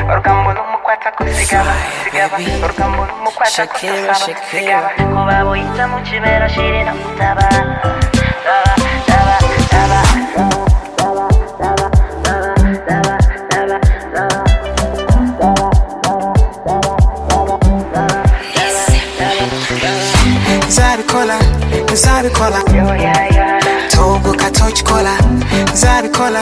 Orgambolo mukwata kusigaba sigaba Orgambolo mukwata kusigaba sigaba Kuba boyita mu kibera shirina mutaba Zabikola Togo katoch kola Zabikola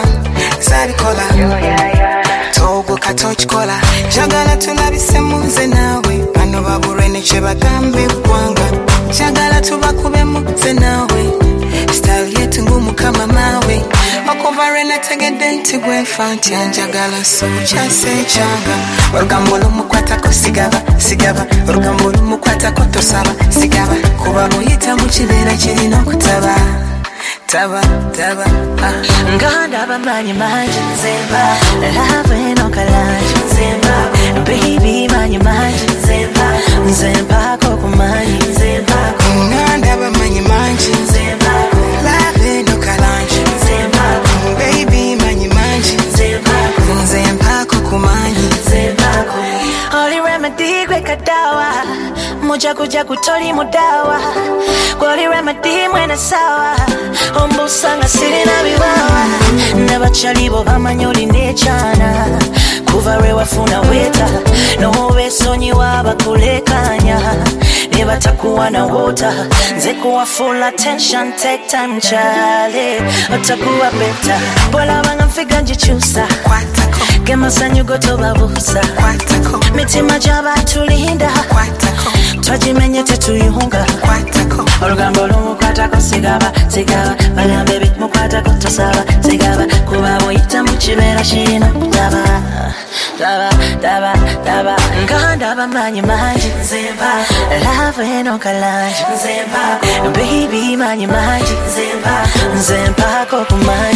Togo katoch kola Jagala tulabise muze nawe Bano baburene che bagambe kwanga Jagala tubakube muze nawe Style yetu ngumu kama mawe Makovare na tegedenti gwe fanti Anjagala sucha se changa Orgambolo mukwata kusigaba sigaba Orgambolo mukwata kutosaba sigaba Kuba boyita mu kibera kirino kutaba Taba Nganda bamanyi manji nzemba Love no kalanji nzemba Baby manyi manji nzemba Koko manyi nzemba Nganda bamanyi manji nzemba Love no kalanji nzemba Baby manyi manji nzemba Koko manyi nzemba Holy remedy kwe kadawa Moja kuja kutoli mudawa Holy remedy mwena sawa Ombusanga siri na biwawa Nabachalibo bamanyoli nechana Kuvare wafuna weta Nowe sonyi waba kulekanya Nebatakuwa na water Nzekuwa full attention take time chale Otakuwa beta Bola wanga mfiga njichusa Kwatako Gema sanyu goto babusa Kwatako Mitima jaba tulinda Kwatako Twajimenye tetuyunga Kwatako Orugambolo mukwatako sigaba Bagambe bit mukwatako tosaba sigaba Kuba boyita mu kibera shino Daba Nganda bamanyi manji nzemba Love no kalanji nzemba Baby manyi manji nzemba Koko manji